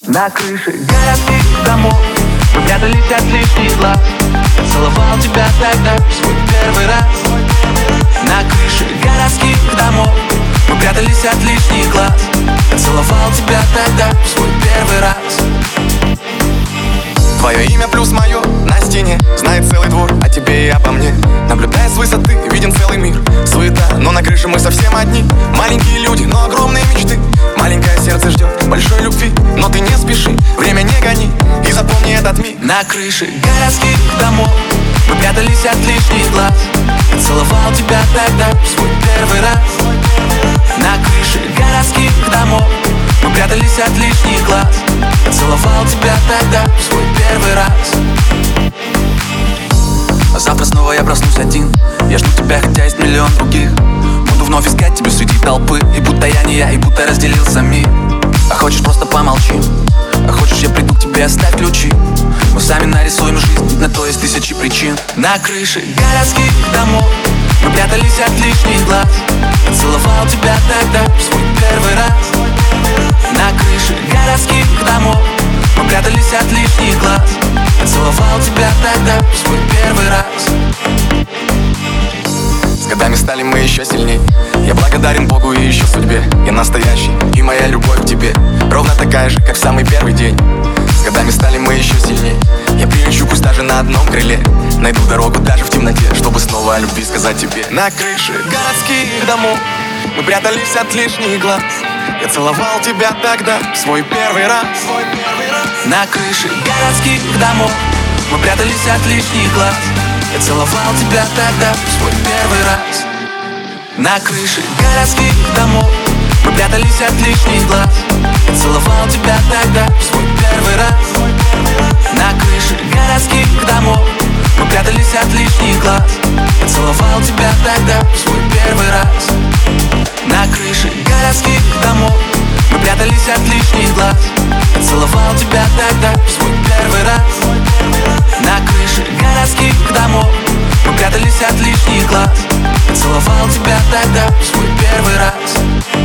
На крыше городских домов мы прятались от лишних глаз. Я целовал тебя тогда в свой первый раз. На крыше городских домов мы прятались от лишних глаз. Я целовал тебя тогда в свой первый раз. Твое имя плюс мое на стене знает целый двор о тебе и обо мне. Наблюдая с высоты, виден целый мир. Суета, но на крыше мы совсем одни. Маленькие люди, но огромные мечты. Маленькое сердце ждет большой любви. Но ты не спеши, время не гони. И запомни этот миг. На крыше городских домов мы прятались от лишних глаз. Я целовал тебя тогда в свой первый раз. На крыше городских домов мы прятались от лишних глаз. Я целовал тебя тогда в свой первый раз. А завтра снова я проснусь один. Я жду тебя, хотя есть миллион других. Буду вновь искать тебя среди толпы. И будто я не я, и будто разделился мир. А хочешь, просто помолчи. А хочешь, я приду к тебе, оставь ключи. Мы сами нарисуем жизнь, на то есть тысячи причин. На крыше городских домов мы прятались от лишних глаз. Я целовал тебя тогда в свой первый раз. На крыше городских домов мы прятались от лишних глаз. Я целовал тебя тогда в свой первый раз. С годами стали мы еще сильней. Я благодарен Богу и еще судьбе. Я настоящий, и моя любовь к тебе ровно такая же, как в самый первый день. С годами стали мы еще сильней. Я прилечу, пусть даже на одном крыле. Найду дорогу даже в темноте, чтобы снова о любви сказать тебе. На крыше городских домов мы прятались от лишних глаз. Я целовал тебя тогда в свой первый раз. На крыше городских домов мы прятались от лишних глаз. Я целовал тебя тогда в свой первый раз. На крыше городских домов мы прятались от лишних глаз. Я целовал тебя тогда в свой первый раз. На крыше городских домов мы прятались от лишних глаз. Я целовал тебя тогда в свой первый раз. На крыше городских домов мы прятались от лишних глаз. Я целовал тебя тогда в свой первый раз. На крыше городских домов мы прятались от лишних глаз. Я целовал тебя тогда в свой первый раз.